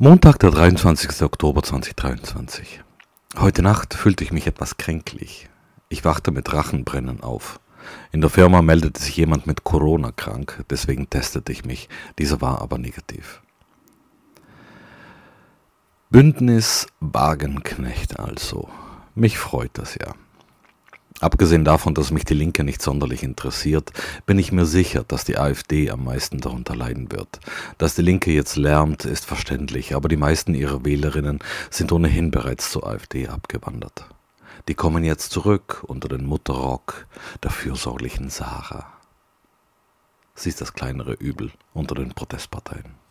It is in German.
Montag, der 23. Oktober 2023. Heute Nacht fühlte ich mich etwas kränklich. Ich wachte mit Rachenbrennen auf. In der Firma meldete sich jemand mit Corona krank, deswegen testete ich mich. Dieser war aber negativ. Bündnis Wagenknecht also. Mich freut das ja. Abgesehen davon, dass mich die Linke nicht sonderlich interessiert, bin ich mir sicher, dass die AfD am meisten darunter leiden wird. Dass die Linke jetzt lärmt, ist verständlich, aber die meisten ihrer Wählerinnen sind ohnehin bereits zur AfD abgewandert. Die kommen jetzt zurück unter den Mutterrock der fürsorglichen Sarah. Sie ist das kleinere Übel unter den Protestparteien.